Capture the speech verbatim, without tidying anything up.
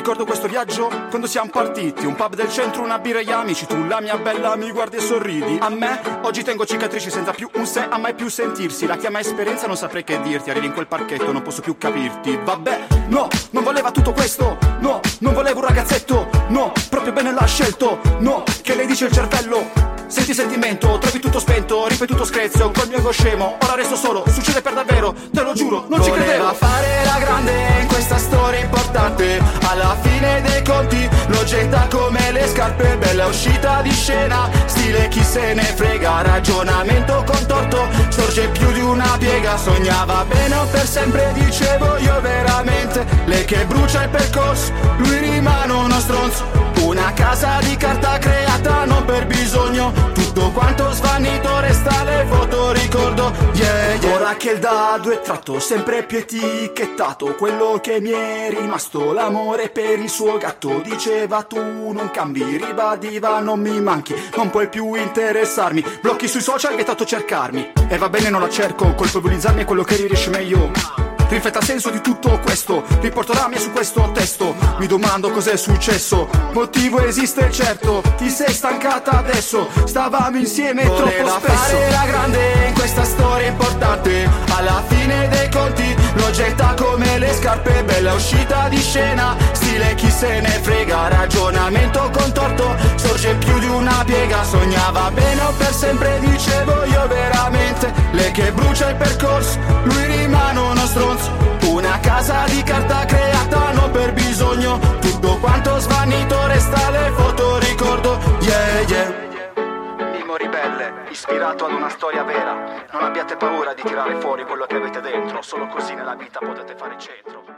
Ricordo questo viaggio quando siamo partiti, un pub del centro, una birra e gli amici. Tu la mia bella mi guardi e sorridi. A me oggi tengo cicatrici senza più un se, a mai più sentirsi. La chiama esperienza, non saprei che dirti. Arrivi in quel parchetto, non posso più capirti. Vabbè, no, non voleva tutto questo. No, non volevo un ragazzetto. No, proprio bene l'ha scelto. No, che lei dice il cervello. Senti sentimento, trovi tutto spento, ripetuto screzio, col mio ego scemo. Ora resto solo, succede per davvero, te lo giuro, non ci credevo. Voleva fare la grande in questa storia importante. Alla fine dei conti lo getta come le scarpe. Bella uscita di scena, stile chi se ne frega. Ragionamento contorto, sorge più di una piega. Sognava bene o per sempre, dicevo io veramente. Lei che brucia il percorso, lui rimane uno stronzo. Una casa di carta creata non per bisogno. Tutto quanto svanito resta le foto ricordo. Yeah, yeah. Ora che il dado è tratto, sempre più etichettato. Quello che mi è rimasto, l'amore per il suo gatto. Diceva tu non cambi, ribadiva non mi manchi. Non puoi più interessarmi, blocchi sui social, vietato cercarmi. E va bene non la cerco, colpevolizzarmi è quello che riesce meglio. Rifletta il senso di tutto questo, riporto la mia su questo testo. Mi domando cos'è successo, motivo esiste certo. Ti sei stancata adesso, stavamo insieme troppo Voleva spesso. fare la grande in questa storia importante. Alla fine dei conti lo getta come le scarpe. Bella uscita di scena, stile chi se ne frega. Ragionamento contorto, sorge più di una piega. Sognava bene o per sempre, dicevo io veramente. Lei che brucia il percorso, lui rimane uno stronzo. Una casa di carta creata non per bisogno. Tutto quanto svanito resta le foto ricordo. Yeah, yeah. Mimo ribelle, ispirato ad una storia vera. Non abbiate paura di tirare fuori quello che avete dentro. Solo così nella vita potete fare centro.